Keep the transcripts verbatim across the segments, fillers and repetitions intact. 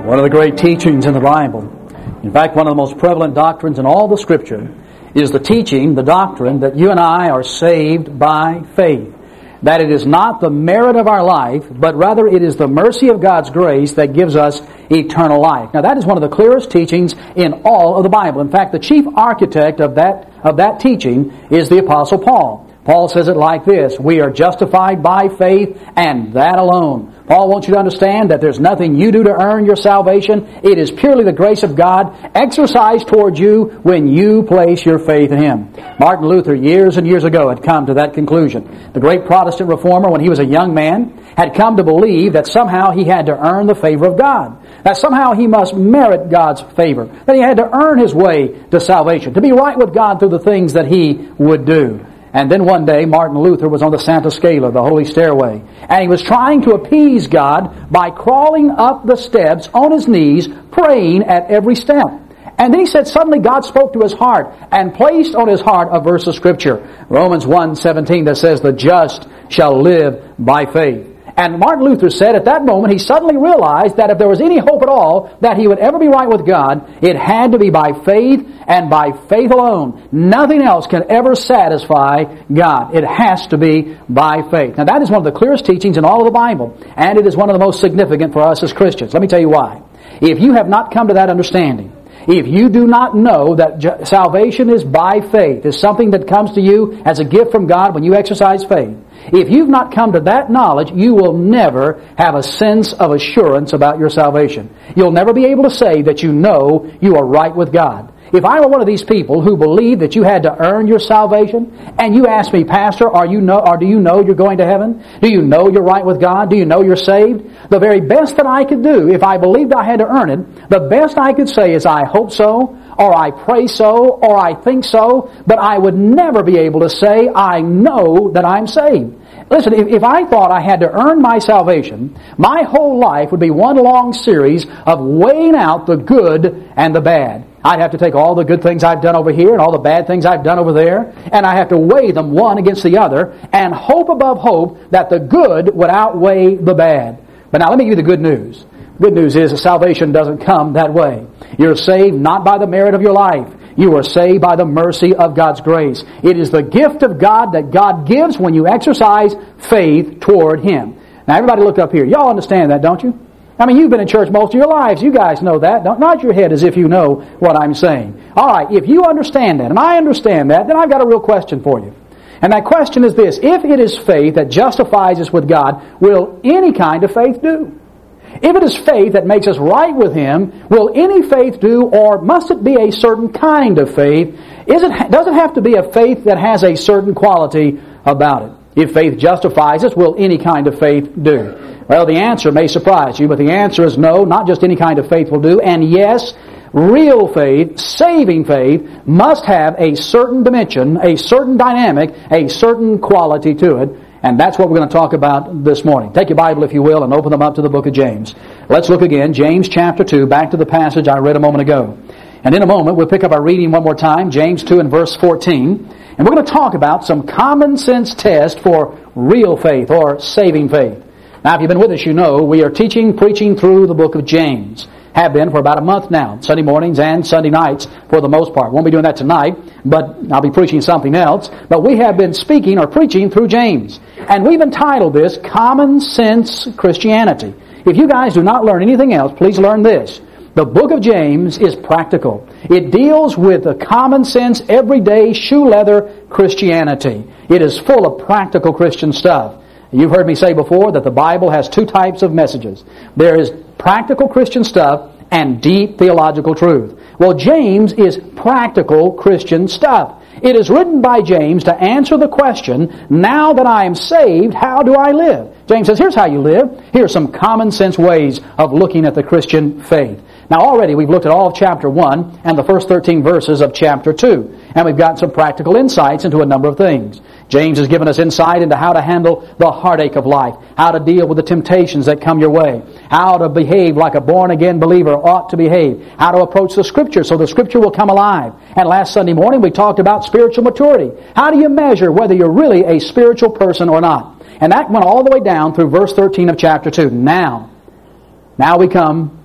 One of the great teachings in the Bible, in fact, one of the most prevalent doctrines in all the Scripture, is the teaching, the doctrine, that you and I are saved by faith. That it is not the merit of our life, but rather it is the mercy of God's grace that gives us eternal life. Now that is one of the clearest teachings in all of the Bible. In fact, the chief architect of that, of that teaching is the Apostle Paul. Paul says it like this: we are justified by faith, and that alone. Paul wants you to understand that there's nothing you do to earn your salvation. It is purely the grace of God exercised towards you when you place your faith in Him. Martin Luther, years and years ago, had come to that conclusion. The great Protestant reformer, when he was a young man, had come to believe that somehow he had to earn the favor of God. That somehow he must merit God's favor. That he had to earn his way to salvation, to be right with God through the things that he would do. And then one day, Martin Luther was on the Santa Scala, the Holy Stairway, and he was trying to appease God by crawling up the steps on his knees, praying at every step. And then he said suddenly God spoke to his heart and placed on his heart a verse of Scripture, Romans one seventeen, that says, "The just shall live by faith." And Martin Luther said at that moment he suddenly realized that if there was any hope at all that he would ever be right with God, it had to be by faith and by faith alone. Nothing else can ever satisfy God. It has to be by faith. Now that is one of the clearest teachings in all of the Bible, and it is one of the most significant for us as Christians. Let me tell you why. If you have not come to that understanding, if you do not know that salvation is by faith, is something that comes to you as a gift from God when you exercise faith, if you've not come to that knowledge, you will never have a sense of assurance about your salvation. You'll never be able to say that you know you are right with God. If I were one of these people who believed that you had to earn your salvation, and you asked me, "Pastor, are you know, or do you know you're going to heaven? Do you know you're right with God? Do you know you're saved?" The very best that I could do, if I believed I had to earn it, the best I could say is, "I hope so," or "I pray so," or "I think so," but I would never be able to say, "I know that I'm saved." Listen, if, if I thought I had to earn my salvation, my whole life would be one long series of weighing out the good and the bad. I'd have to take all the good things I've done over here and all the bad things I've done over there, and I have to weigh them one against the other and hope above hope that the good would outweigh the bad. But now let me give you the good news. Good news is that salvation doesn't come that way. You're saved not by the merit of your life. You are saved by the mercy of God's grace. It is the gift of God that God gives when you exercise faith toward Him. Now everybody look up here. Y'all understand that, don't you? I mean, you've been in church most of your lives. You guys know that. Don't nod your head as if you know what I'm saying. All right, if you understand that, and I understand that, then I've got a real question for you. And that question is this: if it is faith that justifies us with God, will any kind of faith do? If it is faith that makes us right with Him, will any faith do, or must it be a certain kind of faith? Is it, does it have to be a faith that has a certain quality about it? If faith justifies us, will any kind of faith do? Well, the answer may surprise you, but the answer is no, not just any kind of faith will do. And yes, real faith, saving faith, must have a certain dimension, a certain dynamic, a certain quality to it. And that's what we're going to talk about this morning. Take your Bible, if you will, and open them up to the book of James. Let's look again, James chapter two, back to the passage I read a moment ago. And in a moment, we'll pick up our reading one more time, James two and verse fourteen. And we're going to talk about some common sense test for real faith or saving faith. Now, if you've been with us, you know we are teaching, preaching through the book of James. Have been for about a month now, Sunday mornings and Sunday nights for the most part. Won't be doing that tonight, but I'll be preaching something else. But we have been speaking or preaching through James. And we've entitled this Common Sense Christianity. If you guys do not learn anything else, please learn this. The book of James is practical. It deals with the common sense, everyday, shoe leather Christianity. It is full of practical Christian stuff. You've heard me say before that the Bible has two types of messages. There is practical Christian stuff and deep theological truth. Well, James is practical Christian stuff. It is written by James to answer the question, now that I am saved, how do I live? James says, here's how you live. Here are some common sense ways of looking at the Christian faith. Now already we've looked at all of chapter one and the first thirteen verses of chapter two. And we've gotten some practical insights into a number of things. James has given us insight into how to handle the heartache of life, how to deal with the temptations that come your way, how to behave like a born-again believer ought to behave, how to approach the Scripture so the Scripture will come alive. And last Sunday morning we talked about spiritual maturity. How do you measure whether you're really a spiritual person or not? And that went all the way down through verse thirteen of chapter two. Now, now we come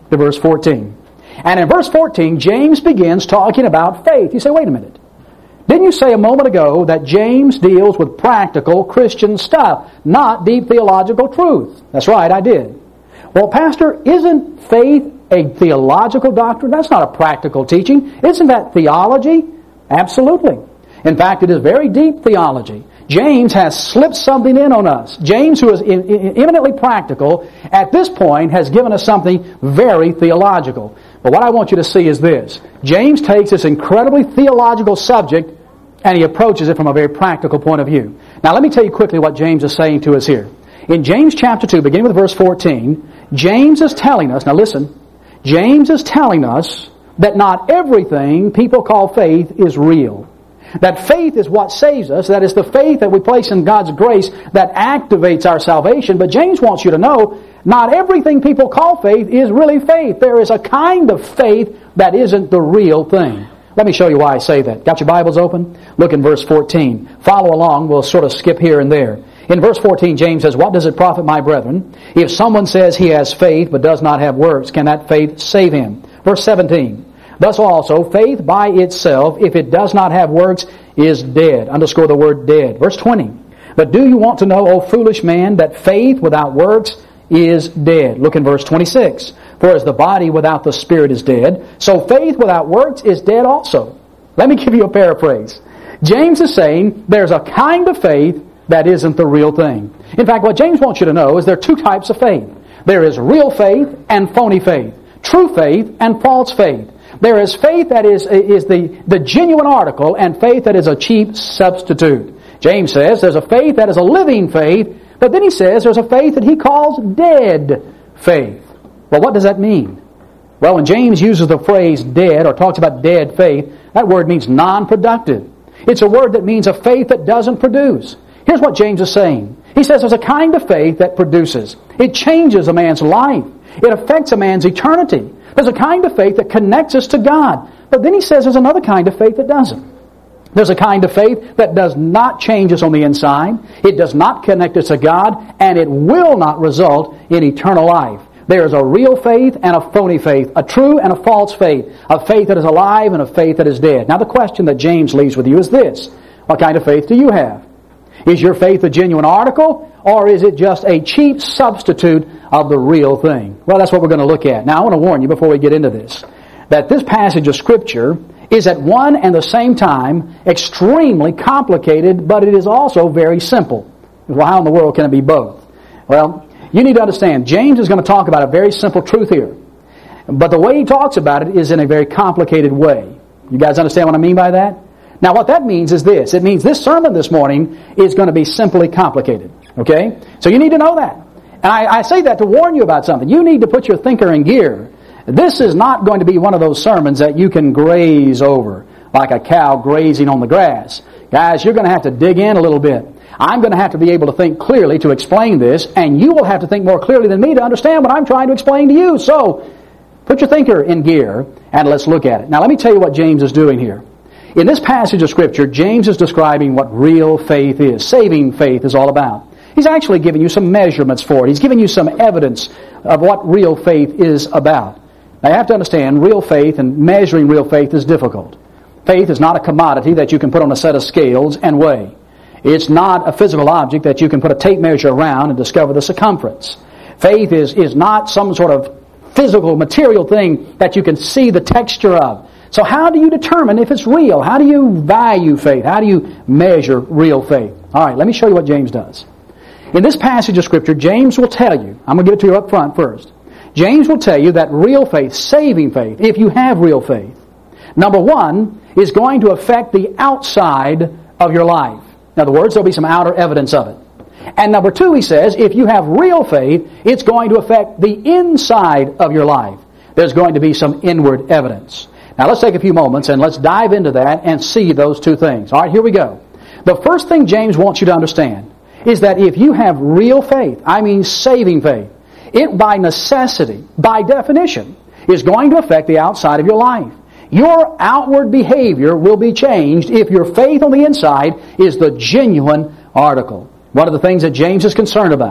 to verse fourteen. And in verse fourteen, James begins talking about faith. You say, wait a minute. Didn't you say a moment ago that James deals with practical Christian stuff, not deep theological truth? That's right, I did. Well, Pastor, isn't faith a theological doctrine? That's not a practical teaching. Isn't that theology? Absolutely. In fact, it is very deep theology. James has slipped something in on us. James, who is eminently practical, at this point has given us something very theological. But what I want you to see is this. James takes this incredibly theological subject and he approaches it from a very practical point of view. Now let me tell you quickly what James is saying to us here. In James chapter two, beginning with verse fourteen, James is telling us, now listen, James is telling us that not everything people call faith is real. That faith is what saves us. That is the faith that we place in God's grace that activates our salvation. But James wants you to know, not everything people call faith is really faith. There is a kind of faith that isn't the real thing. Let me show you why I say that. Got your Bibles open? Look in verse fourteen. Follow along. We'll sort of skip here and there. In verse fourteen, James says, "What does it profit, my brethren, if someone says he has faith but does not have works? Can that faith save him?" Verse seventeen. "Thus also, faith by itself, if it does not have works, is dead." Underscore the word dead. Verse twenty. "But do you want to know, O foolish man, that faith without works is dead?" Look in verse twenty-six. "For as the body without the spirit is dead, so faith without works is dead also." Let me give you a paraphrase. James is saying there's a kind of faith that isn't the real thing. In fact, what James wants you to know is there are two types of faith. There is real faith and phony faith. True faith and false faith. There is faith that is, is the, the genuine article and faith that is a cheap substitute. James says there's a faith that is a living faith, but then he says there's a faith that he calls dead faith. Well, what does that mean? Well, when James uses the phrase dead or talks about dead faith, that word means non-productive. It's a word that means a faith that doesn't produce. Here's what James is saying. He says there's a kind of faith that produces. It changes a man's life. It affects a man's eternity. There's a kind of faith that connects us to God. But then he says there's another kind of faith that doesn't. There's a kind of faith that does not change us on the inside. It does not connect us to God, and it will not result in eternal life. There is a real faith and a phony faith, a true and a false faith, a faith that is alive and a faith that is dead. Now the question that James leaves with you is this. What kind of faith do you have? Is your faith a genuine article, or is it just a cheap substitute of the real thing? Well, that's what we're going to look at. Now I want to warn you before we get into this, that this passage of Scripture is at one and the same time extremely complicated, but it is also very simple. Well, how in the world can it be both? Well, you need to understand, James is going to talk about a very simple truth here. But the way he talks about it is in a very complicated way. You guys understand what I mean by that? Now what that means is this. It means this sermon this morning is going to be simply complicated. Okay? So you need to know that. And I, I say that to warn you about something. You need to put your thinker in gear. This is not going to be one of those sermons that you can graze over, like a cow grazing on the grass. Guys, you're going to have to dig in a little bit. I'm going to have to be able to think clearly to explain this, and you will have to think more clearly than me to understand what I'm trying to explain to you. So, put your thinker in gear, and let's look at it. Now, let me tell you what James is doing here. In this passage of Scripture, James is describing what real faith is. Saving faith is all about. He's actually giving you some measurements for it. He's giving you some evidence of what real faith is about. Now, you have to understand, real faith and measuring real faith is difficult. Faith is not a commodity that you can put on a set of scales and weigh. It's not a physical object that you can put a tape measure around and discover the circumference. Faith is, is not some sort of physical, material thing that you can see the texture of. So how do you determine if it's real? How do you value faith? How do you measure real faith? All right, let me show you what James does. In this passage of Scripture, James will tell you, I'm going to give it to you up front first. James will tell you that real faith, saving faith, if you have real faith, number one, is going to affect the outside of your life. In other words, there'll be some outer evidence of it. And number two, he says, if you have real faith, it's going to affect the inside of your life. There's going to be some inward evidence. Now let's take a few moments and let's dive into that and see those two things. All right, here we go. The first thing James wants you to understand is that if you have real faith, I mean saving faith, it by necessity, by definition, is going to affect the outside of your life. Your outward behavior will be changed if your faith on the inside is the genuine article. One of the things that James is concerned about.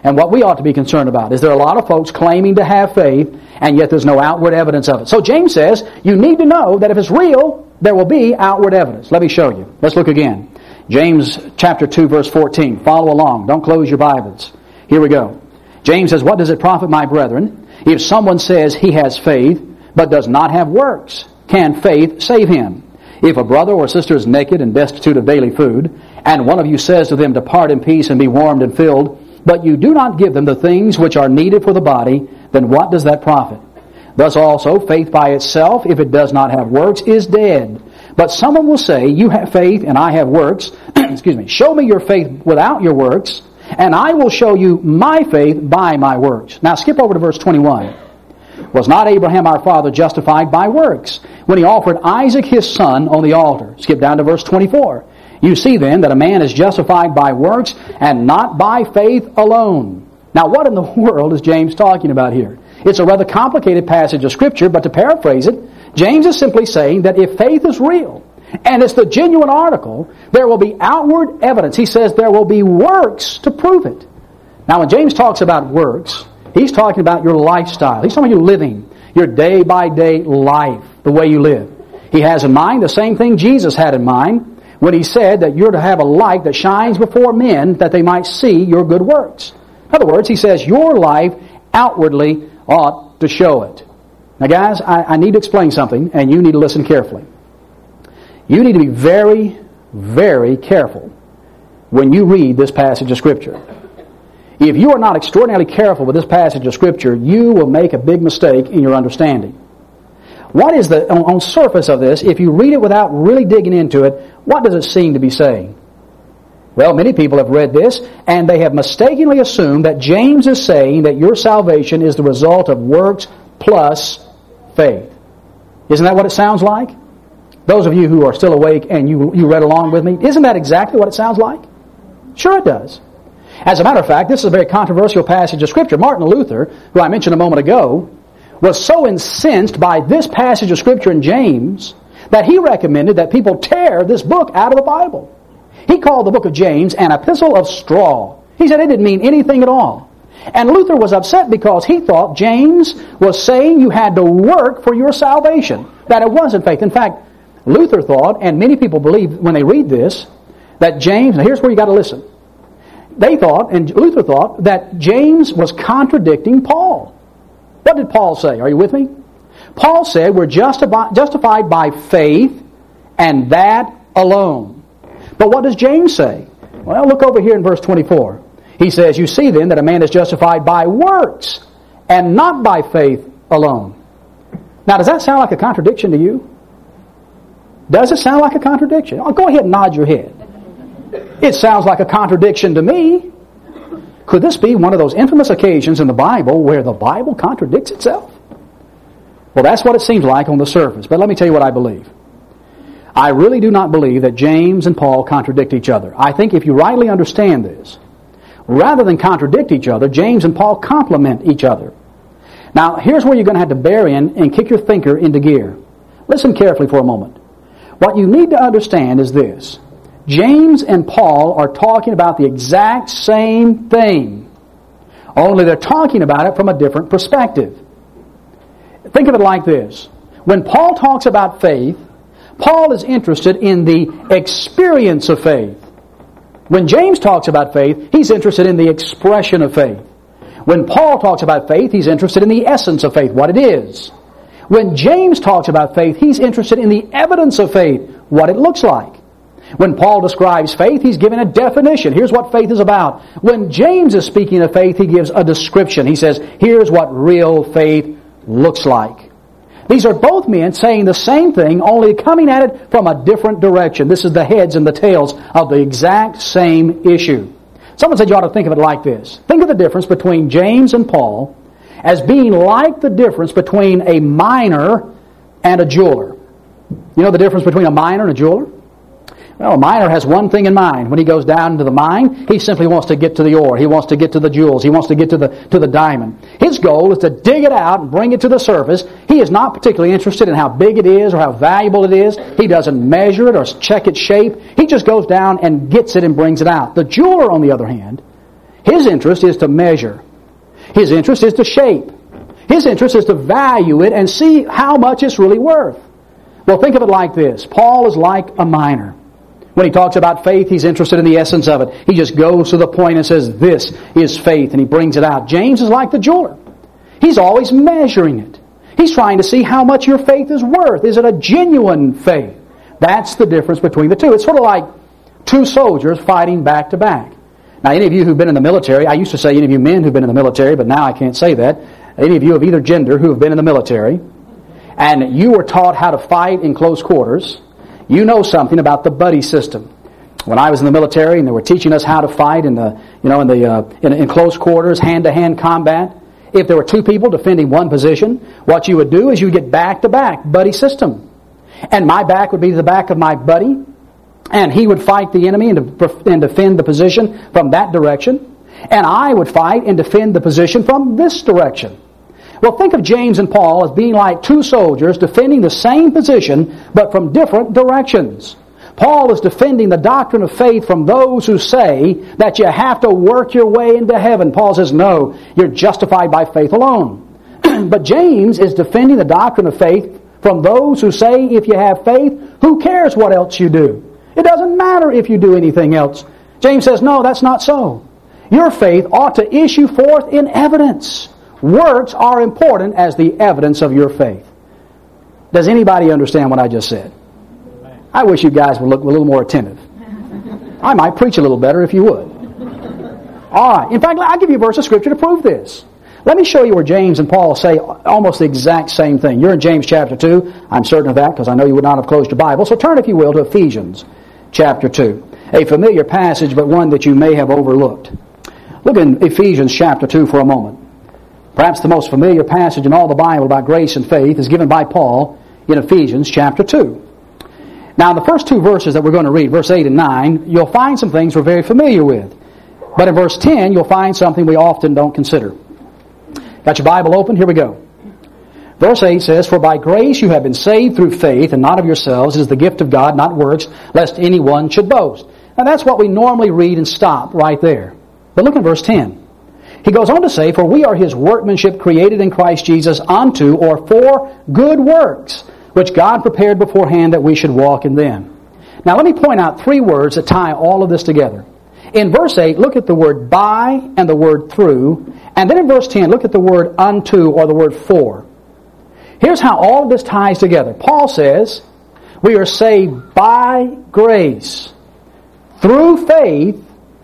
And what we ought to be concerned about is there are a lot of folks claiming to have faith, and yet there's no outward evidence of it. So James says, you need to know that if it's real, there will be outward evidence. Let me show you. Let's look again. James chapter two, verse fourteen. Follow along. Don't close your Bibles. Here we go. James says, what does it profit, my brethren, if someone says he has faith, but does not have works? Can faith save him? If a brother or sister is naked and destitute of daily food, and one of you says to them, depart in peace and be warmed and filled, but you do not give them the things which are needed for the body, then what does that profit? Thus also, faith by itself, if it does not have works, is dead. But someone will say, you have faith and I have works. Excuse me. Show me your faith without your works, and I will show you my faith by my works. Now skip over to verse twenty-one. Was not Abraham our father justified by works when he offered Isaac his son on the altar? Skip down to verse twenty-four. You see then that a man is justified by works and not by faith alone. Now what in the world is James talking about here? It's a rather complicated passage of Scripture, but to paraphrase it, James is simply saying that if faith is real, and it's the genuine article, there will be outward evidence. He says there will be works to prove it. Now when James talks about works, he's talking about your lifestyle. He's talking about your living, your day-by-day life, the way you live. He has in mind the same thing Jesus had in mind when he said that you're to have a light that shines before men that they might see your good works. In other words, he says your life outwardly ought to show it. Now guys, I, I need to explain something, and you need to listen carefully. You need to be very, very careful when you read this passage of Scripture. If you are not extraordinarily careful with this passage of Scripture, you will make a big mistake in your understanding. What is the, on, on surface of this, if you read it without really digging into it, what does it seem to be saying? Well, many people have read this, and they have mistakenly assumed that James is saying that your salvation is the result of works plus faith. Isn't that what it sounds like? Those of you who are still awake and you, you read along with me, isn't that exactly what it sounds like? Sure it does. As a matter of fact, this is a very controversial passage of Scripture. Martin Luther, who I mentioned a moment ago, was so incensed by this passage of Scripture in James that he recommended that people tear this book out of the Bible. He called the book of James an epistle of straw. He said it didn't mean anything at all. And Luther was upset because he thought James was saying you had to work for your salvation, that it wasn't faith. In fact, Luther thought, and many people believe when they read this, that James, now here's where you got to listen. They thought, and Luther thought, that James was contradicting Paul. What did Paul say? Are you with me? Paul said we're justifi- justified by faith and that alone. But what does James say? Well, look over here in verse twenty-four. He says, you see then that a man is justified by works and not by faith alone. Now, does that sound like a contradiction to you? Does it sound like a contradiction? Oh, go ahead and nod your head. It sounds like a contradiction to me. Could this be one of those infamous occasions in the Bible where the Bible contradicts itself? Well, that's what it seems like on the surface. But let me tell you what I believe. I really do not believe that James and Paul contradict each other. I think if you rightly understand this, rather than contradict each other, James and Paul complement each other. Now, here's where you're going to have to bear in and kick your thinker into gear. Listen carefully for a moment. What you need to understand is this. James and Paul are talking about the exact same thing, only they're talking about it from a different perspective. Think of it like this. When Paul talks about faith, Paul is interested in the experience of faith. When James talks about faith, he's interested in the expression of faith. When Paul talks about faith, he's interested in the essence of faith, what it is. When James talks about faith, he's interested in the evidence of faith, what it looks like. When Paul describes faith, he's given a definition. Here's what faith is about. When James is speaking of faith, he gives a description. He says, here's what real faith looks like. These are both men saying the same thing, only coming at it from a different direction. This is the heads and the tails of the exact same issue. Someone said you ought to think of it like this. Think of the difference between James and Paul as being like the difference between a miner and a jeweler. You know the difference between a miner and a jeweler? Well, a miner has one thing in mind. When he goes down into the mine, he simply wants to get to the ore. He wants to get to the jewels. He wants to get to the to the diamond. His goal is to dig it out and bring it to the surface. He is not particularly interested in how big it is or how valuable it is. He doesn't measure it or check its shape. He just goes down and gets it and brings it out. The jeweler, on the other hand, His interest is to measure. His interest is to shape. His interest is to value it and see how much it's really worth. Well, think of it like this. Paul is like a miner. When he talks about faith, he's interested in the essence of it. He just goes to the point and says, this is faith, and he brings it out. James is like the jeweler. He's always measuring it. He's trying to see how much your faith is worth. Is it a genuine faith? That's the difference between the two. It's sort of like two soldiers fighting back to back. Now, any of you who've been in the military, I used to say any of you men who've been in the military, but now I can't say that. Any of you of either gender who have been in the military, and you were taught how to fight in close quarters, you know something about the buddy system. When I was in the military and they were teaching us how to fight in the, you know, in the uh, in, in close quarters, hand-to-hand combat, if there were two people defending one position, what you would do is you would get back-to-back buddy system. And my back would be the back of my buddy, and he would fight the enemy and, and defend the position from that direction, and I would fight and defend the position from this direction. Well, think of James and Paul as being like two soldiers defending the same position, but from different directions. Paul is defending the doctrine of faith from those who say that you have to work your way into heaven. Paul says, no, you're justified by faith alone. But James is defending the doctrine of faith from those who say if you have faith, who cares what else you do? It doesn't matter if you do anything else. James says, no, that's not so. Your faith ought to issue forth in evidence. Works are important as the evidence of your faith. Does anybody understand what I just said? I wish you guys would look a little more attentive. I might preach a little better if you would. All right. In fact, I'll give you a verse of Scripture to prove this. Let me show you where James and Paul say almost the exact same thing. You're in James chapter two. I'm certain of that because I know you would not have closed your Bible. So turn, if you will, to Ephesians chapter two. A familiar passage, but one that you may have overlooked. Look in Ephesians chapter two for a moment. Perhaps the most familiar passage in all the Bible about grace and faith is given by Paul in Ephesians chapter two. Now, in the first two verses that we're going to read, verse eight and nine, you'll find some things we're very familiar with. But in verse ten, you'll find something we often don't consider. Got your Bible open? Here we go. Verse eight says, for by grace you have been saved through faith, and not of yourselves. It is the gift of God, not works, lest anyone should boast. Now, that's what we normally read and stop right there. But look at verse ten. He goes on to say, for we are His workmanship created in Christ Jesus unto or for good works, which God prepared beforehand that we should walk in them. Now let me point out three words that tie all of this together. In verse eight, look at the word by and the word through. And then in verse ten, look at the word unto or the word for. Here's how all of this ties together. Paul says, we are saved by grace, through faith,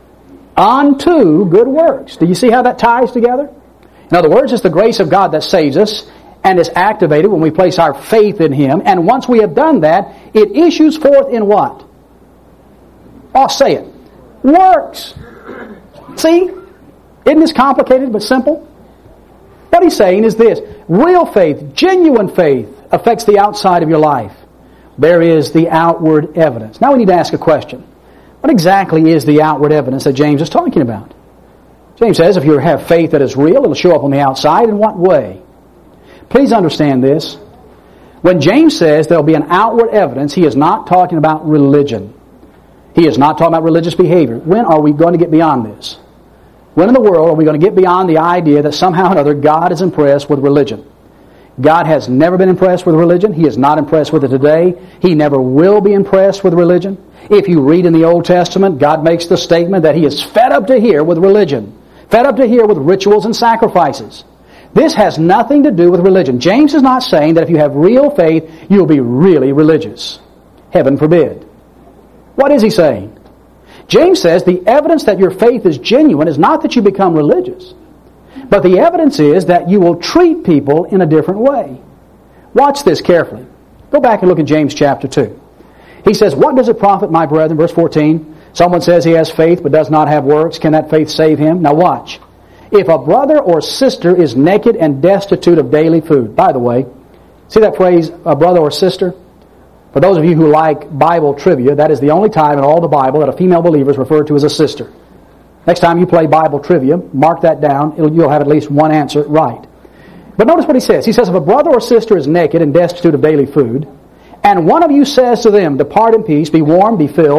unto good works. Do you see how that ties together? In other words, it's the grace of God that saves us and is activated when we place our faith in Him. And once we have done that, it issues forth in what? I'll say it. Works. See? Isn't this complicated but simple? What he's saying is this. Real faith, genuine faith, affects the outside of your life. There is the outward evidence. Now we need to ask a question. What exactly is the outward evidence that James is talking about? James says if you have faith that is real, it'll show up on the outside. In what way? Please understand this. When James says there'll be an outward evidence, he is not talking about religion. He is not talking about religious behavior. When are we going to get beyond this? When in the world are we going to get beyond the idea that somehow or another God is impressed with religion? God has never been impressed with religion. He is not impressed with it today. He never will be impressed with religion. If you read in the Old Testament, God makes the statement that He is fed up to here with religion. Fed up to here with rituals and sacrifices. This has nothing to do with religion. James is not saying that if you have real faith, you'll be really religious. Heaven forbid. What is he saying? James says the evidence that your faith is genuine is not that you become religious, but the evidence is that you will treat people in a different way. Watch this carefully. Go back and look at James chapter two. He says, what does it profit, my brethren? Verse fourteen. Someone says he has faith but does not have works. Can that faith save him? Now watch. If a brother or sister is naked and destitute of daily food. By the way, see that phrase, a brother or sister? For those of you who like Bible trivia, that is the only time in all the Bible that a female believer is referred to as a sister. Next time you play Bible trivia, mark that down. It'll, you'll have at least one answer right. But notice what he says. He says, if a brother or sister is naked and destitute of daily food, and one of you says to them, depart in peace, be warmed, be filled,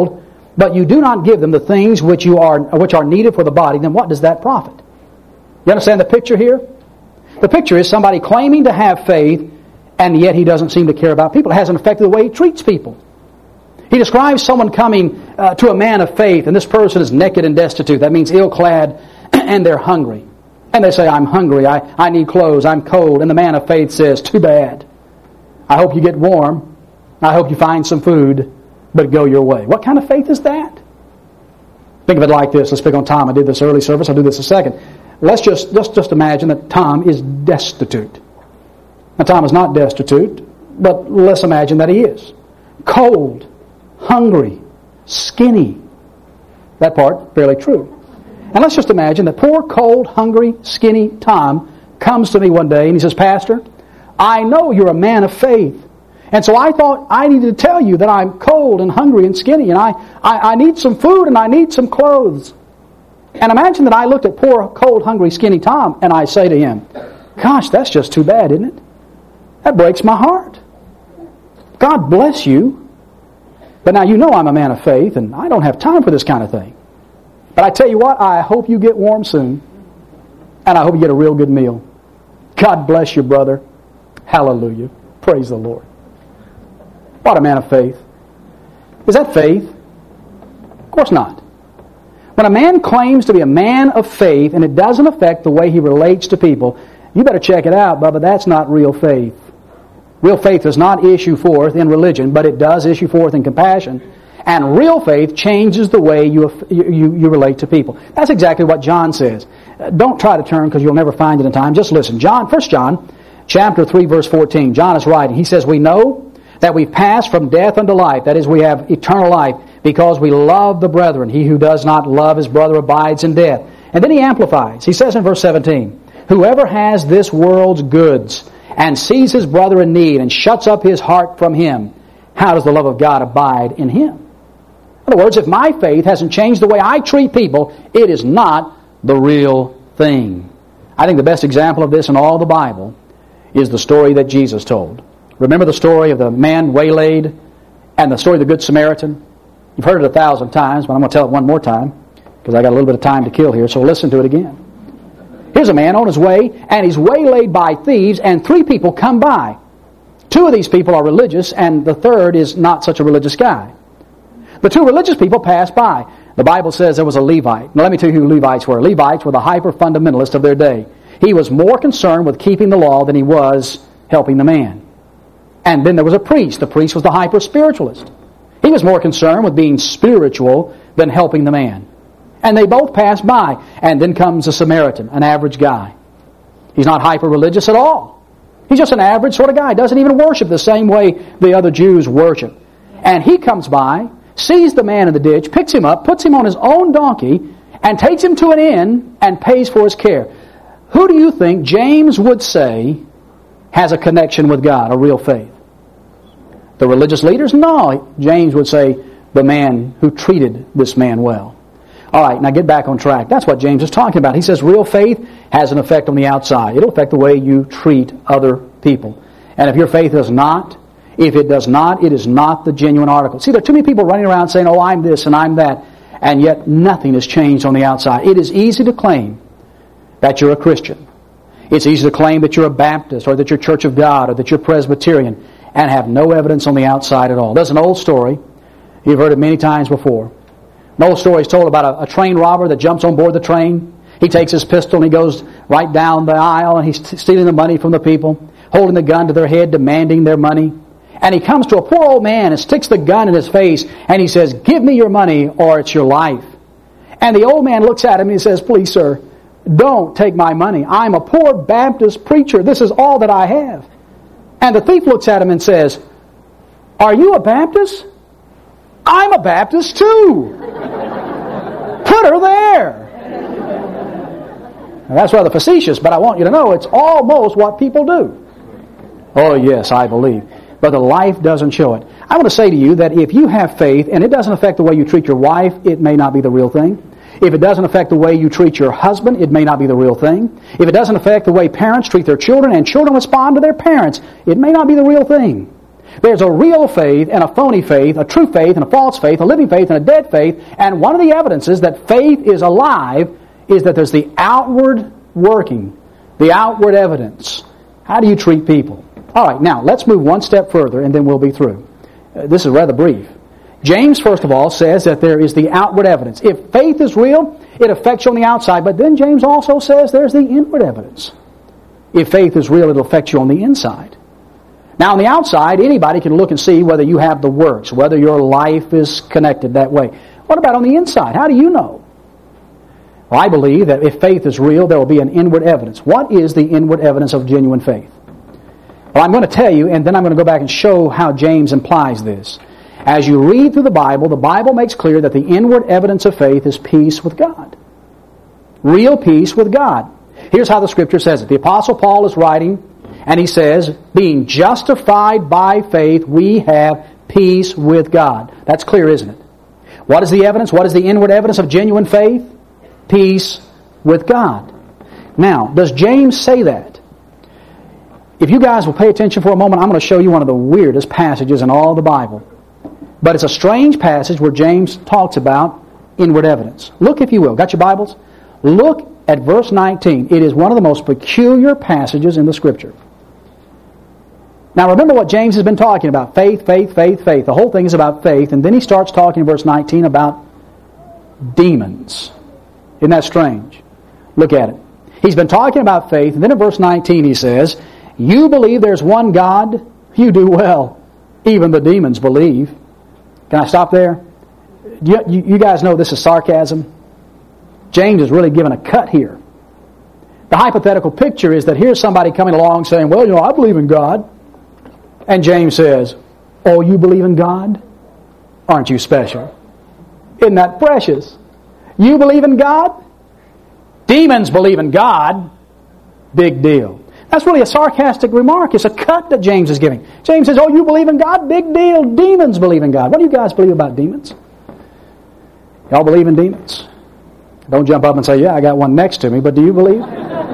but you do not give them the things which you are which are needed for the body, then what does that profit? You understand the picture here? The picture is somebody claiming to have faith, and yet he doesn't seem to care about people. It has an effect on the way he treats people. He describes someone coming uh, to a man of faith, and this person is naked and destitute. That means ill-clad, and they're hungry. And they say, I'm hungry, I, I need clothes, I'm cold. And the man of faith says, too bad. I hope you get warm. I hope you find some food, but go your way. What kind of faith is that? Think of it like this. Let's pick on Tom. I did this early service. I'll do this a second. Let's just, let's just imagine that Tom is destitute. Now, Tom is not destitute, but let's imagine that he is. Cold, hungry, skinny. That part, fairly true. And let's just imagine that poor, cold, hungry, skinny Tom comes to me one day and he says, Pastor, I know you're a man of faith. And so I thought I needed to tell you that I'm cold and hungry and skinny, and I, I, I need some food and I need some clothes. And imagine that I looked at poor, cold, hungry, skinny Tom, and I say to him, gosh, that's just too bad, isn't it? That breaks my heart. God bless you. But now you know I'm a man of faith, and I don't have time for this kind of thing. But I tell you what, I hope you get warm soon, and I hope you get a real good meal. God bless you, brother. Hallelujah. Praise the Lord. What a man of faith. Is that faith? Of course not. When a man claims to be a man of faith and it doesn't affect the way he relates to people, you better check it out, Bubba. That's not real faith. Real faith does not issue forth in religion, but it does issue forth in compassion. And real faith changes the way you, you, you relate to people. That's exactly what John says. Don't try to turn because you'll never find it in time. Just listen. John, First John chapter three, verse fourteen. John is writing. He says, we know that we've passed from death unto life. That is, we have eternal life because we love the brethren. He who does not love his brother abides in death. And then he amplifies. He says in verse seventeen, whoever has this world's goods and sees his brother in need and shuts up his heart from him, how does the love of God abide in him? In other words, if my faith hasn't changed the way I treat people, it is not the real thing. I think the best example of this in all the Bible is the story that Jesus told. Remember the story of the man waylaid and the story of the Good Samaritan? You've heard it a thousand times, but I'm going to tell it one more time because I got a little bit of time to kill here, so listen to it again. Here's a man on his way, and he's waylaid by thieves, and three people come by. Two of these people are religious, and the third is not such a religious guy. The two religious people pass by. The Bible says there was a Levite. Now let me tell you who Levites were. Levites were the hyper-fundamentalists of their day. He was more concerned with keeping the law than he was helping the man. And then there was a priest. The priest was the hyper-spiritualist. He was more concerned with being spiritual than helping the man. And they both pass by. And then comes a Samaritan, an average guy. He's not hyper-religious at all. He's just an average sort of guy. Doesn't even worship the same way the other Jews worship. And he comes by, sees the man in the ditch, picks him up, puts him on his own donkey, and takes him to an inn and pays for his care. Who do you think James would say has a connection with God, a real faith? The religious leaders? No. James would say the man who treated this man well. All right, now get back on track. That's what James is talking about. He says real faith has an effect on the outside. It'll affect the way you treat other people. And if your faith does not, if it does not, it is not the genuine article. See, there are too many people running around saying, oh, I'm this and I'm that, and yet nothing has changed on the outside. It is easy to claim that you're a Christian. It's easy to claim that you're a Baptist or that you're Church of God or that you're Presbyterian and have no evidence on the outside at all. There's an old story. You've heard it many times before. An old story is told about a, a train robber that jumps on board the train. He takes his pistol and he goes right down the aisle and he's stealing the money from the people, holding the gun to their head, demanding their money. And he comes to a poor old man and sticks the gun in his face and he says, give me your money or it's your life. And the old man looks at him and he says, please, sir, don't take my money. I'm a poor Baptist preacher. This is all that I have. And the thief looks at him and says, are you a Baptist? I'm a Baptist too. Put her there. Now, that's rather facetious, but I want you to know it's almost what people do. Oh, yes, I believe. But the life doesn't show it. I want to say to you that if you have faith and it doesn't affect the way you treat your wife, it may not be the real thing. If it doesn't affect the way you treat your husband, it may not be the real thing. If it doesn't affect the way parents treat their children and children respond to their parents, it may not be the real thing. There's a real faith and a phony faith, a true faith and a false faith, a living faith and a dead faith. And one of the evidences that faith is alive is that there's the outward working, the outward evidence. How do you treat people? All right, now let's move one step further and then we'll be through. Uh, this is rather brief. James, first of all, says that there is the outward evidence. If faith is real, it affects you on the outside. But then James also says there's the inward evidence. If faith is real, it'll affect you on the inside. Now, on the outside, anybody can look and see whether you have the works, whether your life is connected that way. What about on the inside? How do you know? Well, I believe that if faith is real, there will be an inward evidence. What is the inward evidence of genuine faith? Well, I'm going to tell you, and then I'm going to go back and show how James implies this. As you read through the Bible, the Bible makes clear that the inward evidence of faith is peace with God. Real peace with God. Here's how the Scripture says it. The Apostle Paul is writing, and he says, being justified by faith, we have peace with God. That's clear, isn't it? What is the evidence? What is the inward evidence of genuine faith? Peace with God. Now, does James say that? If you guys will pay attention for a moment, I'm going to show you one of the weirdest passages in all the Bible. But it's a strange passage where James talks about inward evidence. Look, if you will. Got your Bibles? Look at verse nineteen. It is one of the most peculiar passages in the Scripture. Now remember what James has been talking about. Faith, faith, faith, faith. The whole thing is about faith. And then he starts talking in verse nineteen about demons. Isn't that strange? Look at it. He's been talking about faith, and then in verse nineteen he says, you believe there's one God? You do well. Even the demons believe. Can I stop there? You, you, you guys know this is sarcasm. James is really giving a cut here. The hypothetical picture is that here's somebody coming along saying, well, you know, I believe in God. And James says, oh, you believe in God? Aren't you special? Isn't that precious? You believe in God? Demons believe in God. Big deal. That's really a sarcastic remark. It's a cut that James is giving. James says, oh, you believe in God? Big deal. Demons believe in God. What do you guys believe about demons? Y'all believe in demons? Don't jump up and say, yeah, I got one next to me, but do you believe?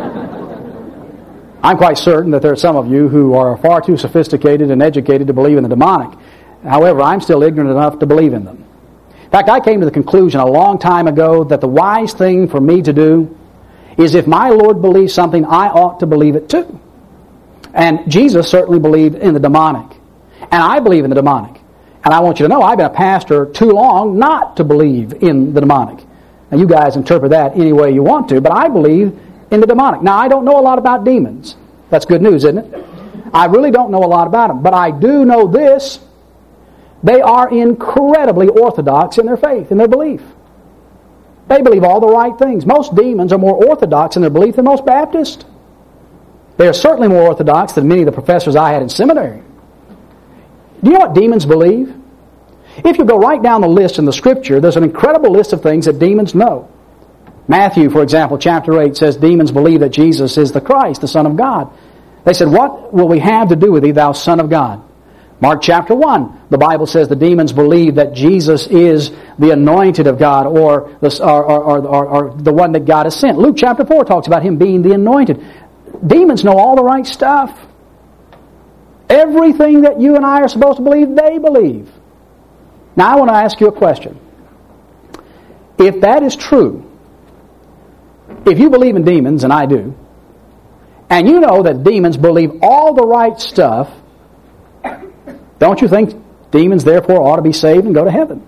I'm quite certain that there are some of you who are far too sophisticated and educated to believe in the demonic. However, I'm still ignorant enough to believe in them. In fact, I came to the conclusion a long time ago that the wise thing for me to do is if my Lord believes something, I ought to believe it too. And Jesus certainly believed in the demonic. And I believe in the demonic. And I want you to know, I've been a pastor too long not to believe in the demonic. Now, you guys interpret that any way you want to, but I believe in the demonic. Now, I don't know a lot about demons. That's good news, isn't it? I really don't know a lot about them. But I do know this. They are incredibly orthodox in their faith, in their belief. They believe all the right things. Most demons are more orthodox in their belief than most Baptists. They are certainly more orthodox than many of the professors I had in seminary. Do you know what demons believe? If you go right down the list in the Scripture, there's an incredible list of things that demons know. Matthew, for example, chapter eight says demons believe that Jesus is the Christ, the Son of God. They said, what will we have to do with thee, thou Son of God? Mark chapter one, the Bible says the demons believe that Jesus is the anointed of God or the, or, or, or, or the one that God has sent. Luke chapter four talks about him being the anointed. Demons know all the right stuff. Everything that you and I are supposed to believe, they believe. Now I want to ask you a question. If that is true, if you believe in demons, and I do, and you know that demons believe all the right stuff, don't you think demons therefore ought to be saved and go to heaven?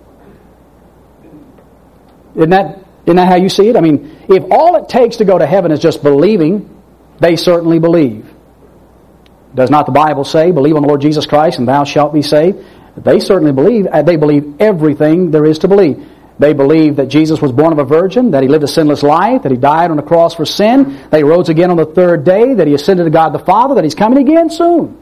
Isn't that, isn't that how you see it? I mean, if all it takes to go to heaven is just believing, they certainly believe. Does not the Bible say, believe on the Lord Jesus Christ and thou shalt be saved? They certainly believe. They believe everything there is to believe. They believe that Jesus was born of a virgin, that He lived a sinless life, that He died on the cross for sin, that He rose again on the third day, that He ascended to God the Father, that He's coming again soon.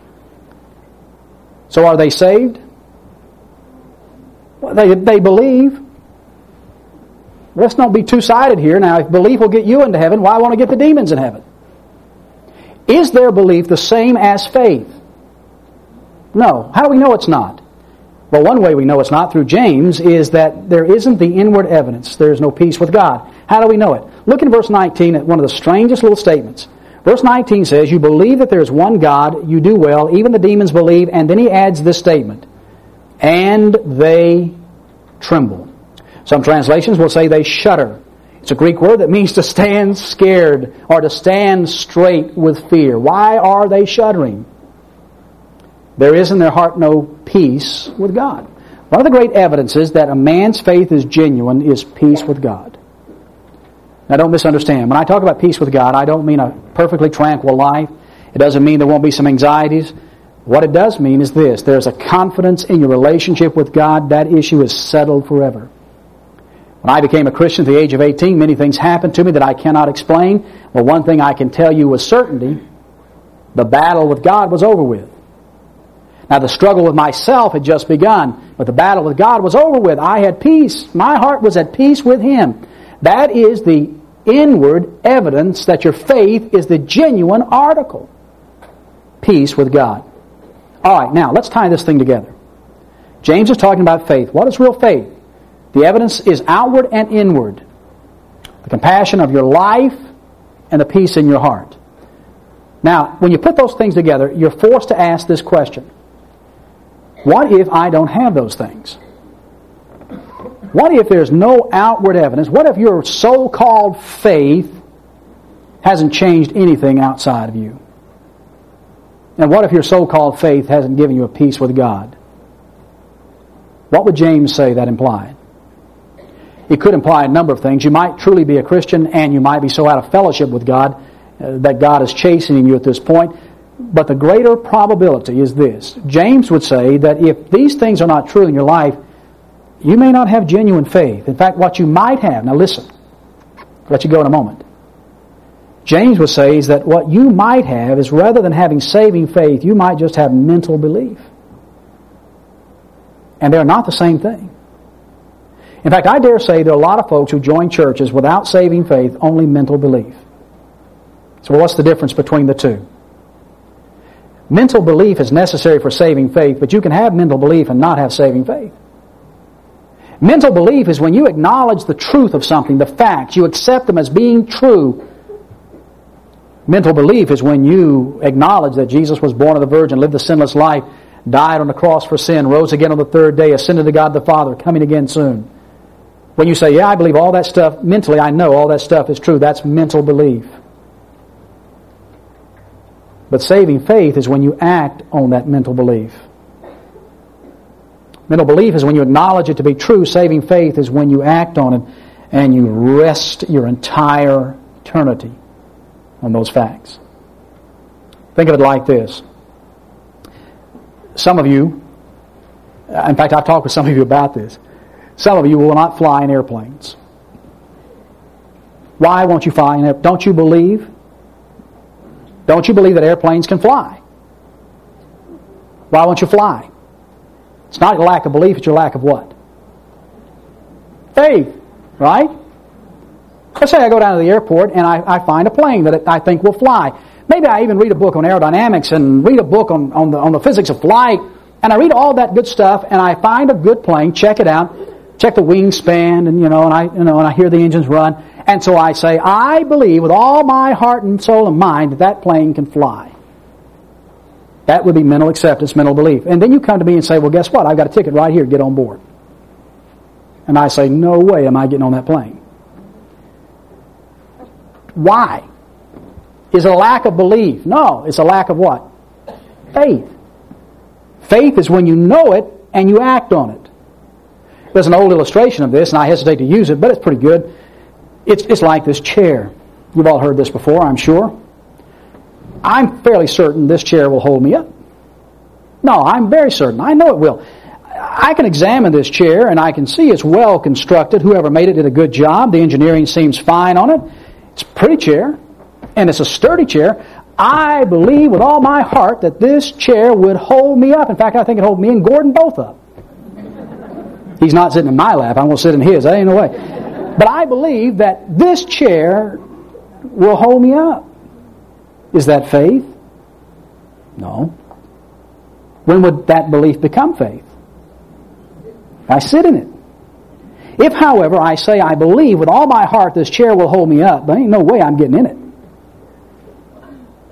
So are they saved? Well, they, they believe. Let's not be two-sided here. Now, if belief will get you into heaven, why won't it get the demons in heaven? Is their belief the same as faith? No. How do we know it's not? Well, one way we know it's not through James is that there isn't the inward evidence. There is no peace with God. How do we know it? Look in verse nineteen at one of the strangest little statements. Verse nineteen says, you believe that there is one God, you do well, even the demons believe, and then he adds this statement, and they tremble. Some translations will say they shudder. It's a Greek word that means to stand scared or to stand straight with fear. Why are they shuddering? There is in their heart no peace with God. One of the great evidences that a man's faith is genuine is peace with God. Now don't misunderstand. When I talk about peace with God, I don't mean a perfectly tranquil life. It doesn't mean there won't be some anxieties. What it does mean is this. There's a confidence in your relationship with God. That issue is settled forever. When I became a Christian at the age of eighteen, many things happened to me that I cannot explain. Well, one thing I can tell you with certainty, the battle with God was over with. Now, the struggle with myself had just begun, but the battle with God was over with. I had peace. My heart was at peace with Him. That is the inward evidence that your faith is the genuine article. Peace with God. All right, now, let's tie this thing together. James is talking about faith. What is real faith? The evidence is outward and inward. The compassion of your life and the peace in your heart. Now, when you put those things together, you're forced to ask this question. What if I don't have those things? What if there's no outward evidence? What if your so-called faith hasn't changed anything outside of you? And what if your so-called faith hasn't given you a peace with God? What would James say that implied? It could imply a number of things. You might truly be a Christian and you might be so out of fellowship with God uh, that God is chastening you at this point. But the greater probability is this. James would say that if these things are not true in your life, you may not have genuine faith. In fact, what you might have, now listen, I'll let you go in a moment. James would say is that what you might have is rather than having saving faith, you might just have mental belief. And they're not the same thing. In fact, I dare say there are a lot of folks who join churches without saving faith, only mental belief. So what's the difference between the two? Mental belief is necessary for saving faith, but you can have mental belief and not have saving faith. Mental belief is when you acknowledge the truth of something, the facts, you accept them as being true. Mental belief is when you acknowledge that Jesus was born of the Virgin, lived a sinless life, died on the cross for sin, rose again on the third day, ascended to God the Father, coming again soon. When you say, yeah, I believe all that stuff, mentally I know all that stuff is true, that's mental belief. But saving faith is when you act on that mental belief. Mental belief is when you acknowledge it to be true. Saving faith is when you act on it and you rest your entire eternity on those facts. Think of it like this. Some of you, in fact, I've talked with some of you about this. Some of you will not fly in airplanes. Why won't you fly in airplanes? Don't you believe? Don't you believe that airplanes can fly? Why won't you fly? It's not your lack of belief, it's your lack of what? Faith, right? Let's say I go down to the airport and I, I find a plane that I think will fly. Maybe I even read a book on aerodynamics and read a book on, on, the, on the physics of flight, and I read all that good stuff and I find a good plane, check it out, check the wingspan, and you know, and I you know, and I hear the engines run. And so I say, I believe with all my heart and soul and mind that that plane can fly. That would be mental acceptance, mental belief. And then you come to me and say, well, guess what? I've got a ticket right here. Get on board. And I say, no way am I getting on that plane. Why? Is it a lack of belief? No, it's a lack of what? Faith. Faith is when you know it and you act on it. There's an old illustration of this, and I hesitate to use it, but it's pretty good. It's, it's like this chair. You've all heard this before, I'm sure. I'm fairly certain this chair will hold me up. No, I'm very certain. I know it will. I can examine this chair, and I can see it's well constructed. Whoever made it did a good job. The engineering seems fine on it. It's a pretty chair, and it's a sturdy chair. I believe with all my heart that this chair would hold me up. In fact, I think it hold me and Gordon both up. He's not sitting in my lap. I'm going to sit in his. That ain't no way. But I believe that this chair will hold me up. Is that faith? No. When would that belief become faith? I sit in it. If, however, I say I believe with all my heart this chair will hold me up, there ain't no way I'm getting in it.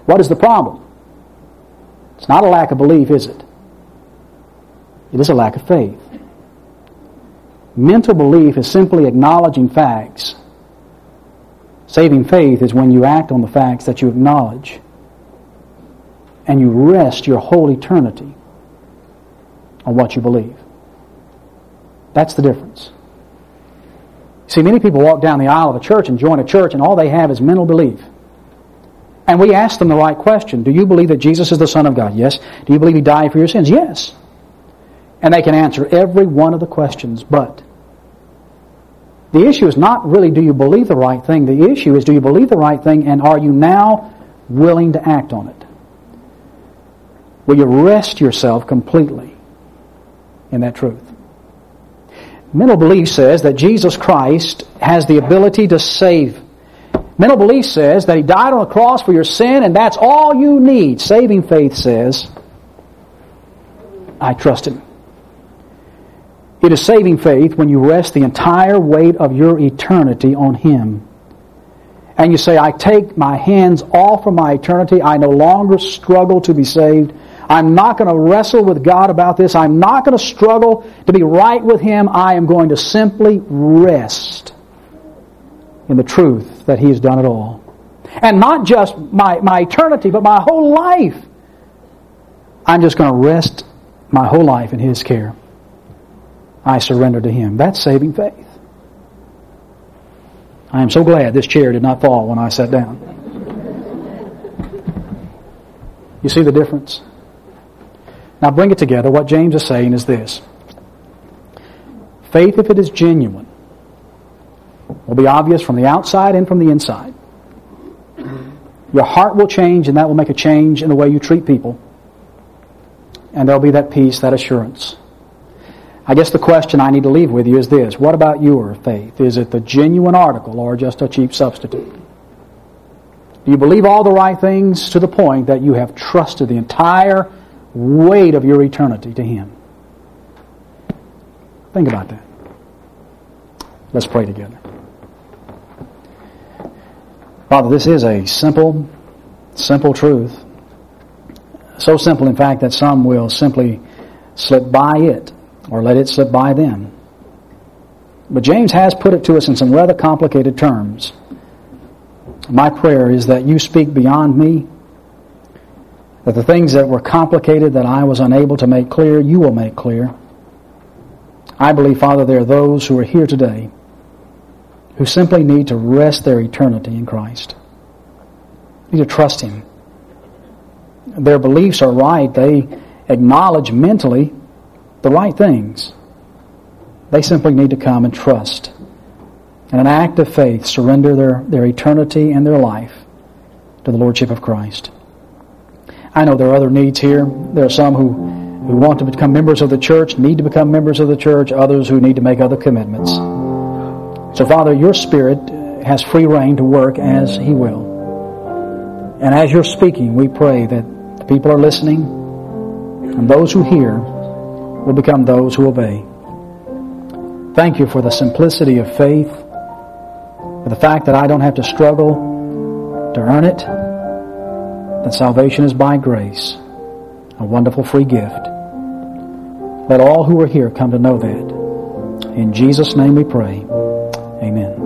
What is the problem? It's not a lack of belief, is it? It is a lack of faith. Mental belief is simply acknowledging facts. Saving faith is when you act on the facts that you acknowledge and you rest your whole eternity on what you believe. That's the difference. See, many people walk down the aisle of a church and join a church and all they have is mental belief. And we ask them the right question. Do you believe that Jesus is the Son of God? Yes. Do you believe He died for your sins? Yes. And they can answer every one of the questions, but the issue is not really do you believe the right thing. The issue is do you believe the right thing and are you now willing to act on it? Will you rest yourself completely in that truth? Mental belief says that Jesus Christ has the ability to save. Mental belief says that He died on the cross for your sin and that's all you need. Saving faith says, I trust Him. It is saving faith when you rest the entire weight of your eternity on Him. And you say, I take my hands off from my eternity. I no longer struggle to be saved. I'm not going to wrestle with God about this. I'm not going to struggle to be right with Him. I am going to simply rest in the truth that He has done it all. And not just my, my eternity, but my whole life. I'm just going to rest my whole life in His care. I surrender to Him. That's saving faith. I am so glad this chair did not fall when I sat down. You see the difference? Now bring it together. What James is saying is this. Faith, if it is genuine, will be obvious from the outside and from the inside. Your heart will change, and that will make a change in the way you treat people. And there'll be that peace, that assurance. I guess the question I need to leave with you is this. What about your faith? Is it the genuine article or just a cheap substitute? Do you believe all the right things to the point that you have trusted the entire weight of your eternity to Him? Think about that. Let's pray together. Father, this is a simple, simple truth. So simple, in fact, that some will simply slip by it or let it slip by them. But James has put it to us in some rather complicated terms. My prayer is that you speak beyond me, that the things that were complicated that I was unable to make clear, you will make clear. I believe, Father, there are those who are here today who simply need to rest their eternity in Christ. Need to trust Him. Their beliefs are right. They acknowledge mentally the right things. They simply need to come and trust. In an act of faith, surrender their, their eternity and their life to the Lordship of Christ. I know there are other needs here. There are some who, who want to become members of the church, need to become members of the church, others who need to make other commitments. So, Father, your Spirit has free reign to work as He will. And as you're speaking, we pray that the people are listening, and those who hear will become those who obey. Thank you for the simplicity of faith, for the fact that I don't have to struggle to earn it, that salvation is by grace, a wonderful free gift. Let all who are here come to know that. In Jesus' name we pray. Amen.